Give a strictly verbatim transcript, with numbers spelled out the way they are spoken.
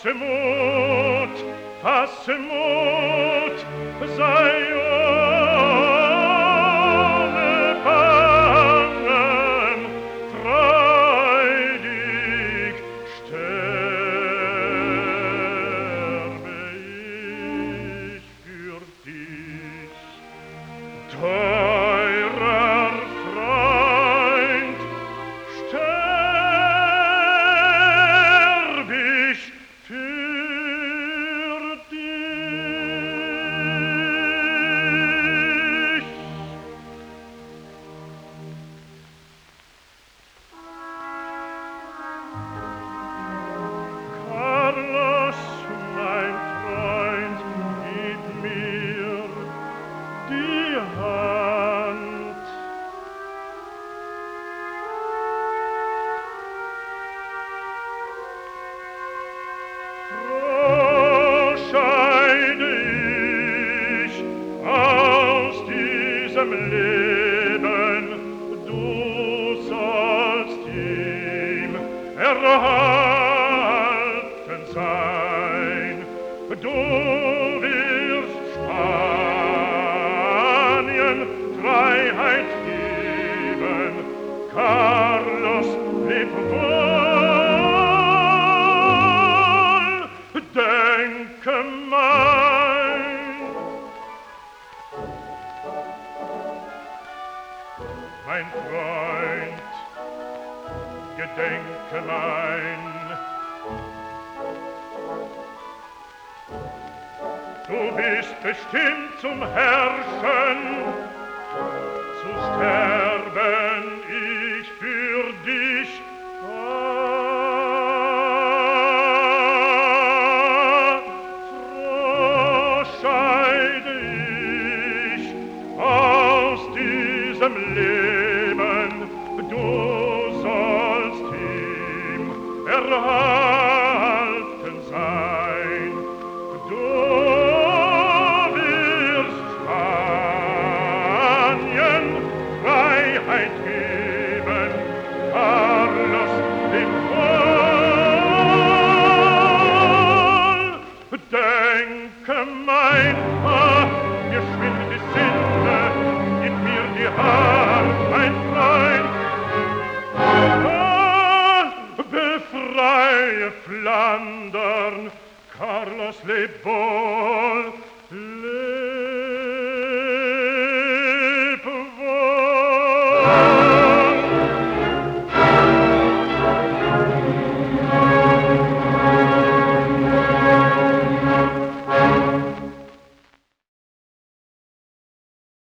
Fasse Mut, fasse Mut, sei ohne Bangen, freudig sterbe ich für dich. Teurer Freund, sterb ich für dich. Carlos, mein Freund, gib mir die Hand. Froh scheide ich aus diesem Leben, du sollst ihm erhalten sein. Du wirst Spanien Freiheit geben, Carlos, leb wohl, denke mein, mein Freund, gedenke mein. Du bist bestimmt zum Herrschen, zu sterben ich für dich. Ah, froh scheide ich aus diesem Leben, du sollst ihm erhalten sein. Du wirst Spanien Freiheit geben, Carlos, leb wohl. Denke mein, ah, mir schwindet die Sinne, gib mir die Hand, mein Freund. Ah, befreie Flandern, Carlos, leb wohl.